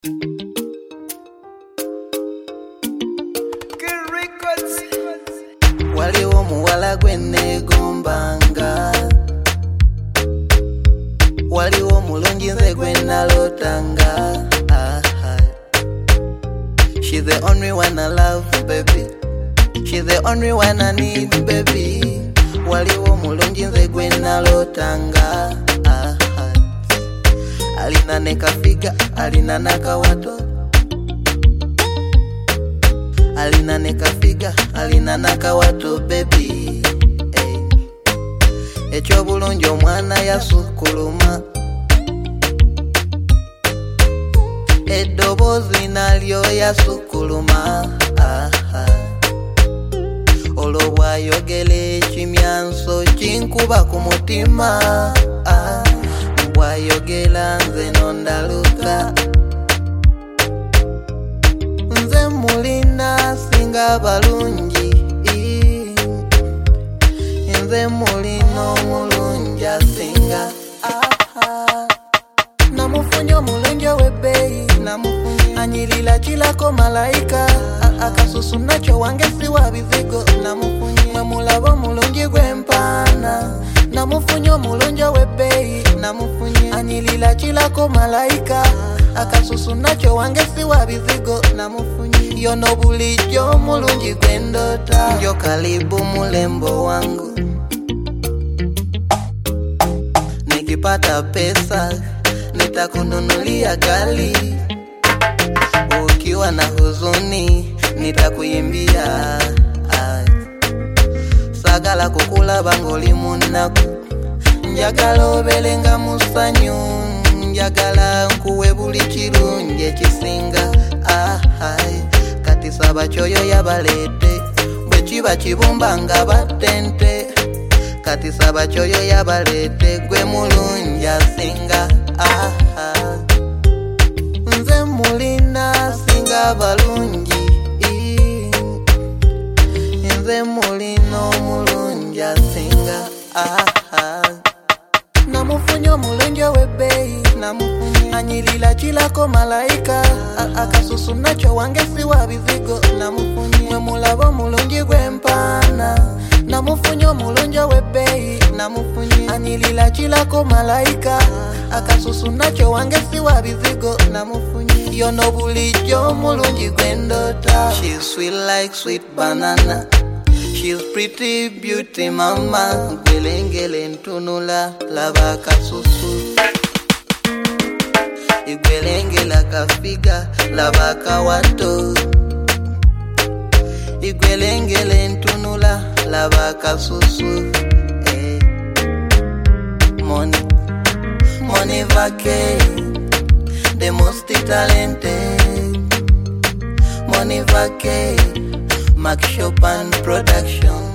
Waliwo muwala gwenne gombanga, waliwo mulungi nze gwenna lotanga. She's the only one I love, baby. She's the only one I need, baby. Waliwo mulungi nze gwenna lotanga. Alina nekafiga, alina nakawato. Alina nekafiga, alina nakawato, baby. Echo bulungi omwana yasukuluma. Edobozi nalyo yasukuluma. Olobwa yogele chimyanso chinkuba ku mutima. Bwayogela nze nondaluka. Nze mulina singa balungi. Nze mulino mulungi asinga. Namufunyo mulungi webei. Anyilila chilako malaika. Akasusu nacho wangesi wa bizigo. Namufunyo mulabo mulungi gwempana. Namufunyo mulungi webei. Anyilila chilako malaika. Akasusu nacho wangesi wa bizigo. Namufunyo yono bulijo mulungi gwendota. Njo karibu mulembo wangu. Nikipata pesa nitakununulia gari. Ukiwa na huzuni nitakuimbia. Sagala kukula bangoli munaku. Njagala obelenga musanyu. Njagala nkuwe buli kirungi ekisinga. Kati saba choyo yabalete. Bwe kiba kibumba nga batente. Kati saba choyo yabalete. Gwe mulungi asinga. Nze mulina singa balungi. Nze mulino mulungi asinga. Namufunyo mulungi webei. Anyilila chilako malaika. Akasusu nacho wangesi wa bizigo. Namufunyo mulabo mulungi gwempana. Namufunyo mulungi webei. Anyilila chilako malaika. Akasusu nacho wangesi wa bizigo. Namufunyo yono bulijo mulungi gwendota. She's sweet like sweet banana. She's pretty beauty mama. Gwelengele ntunula laba kasusu. Igwelengela kafiga laba kawato. Igwelengele ntunula laba kasusu. Money vacay, the most talented. Money vacay, Mac Chopin production.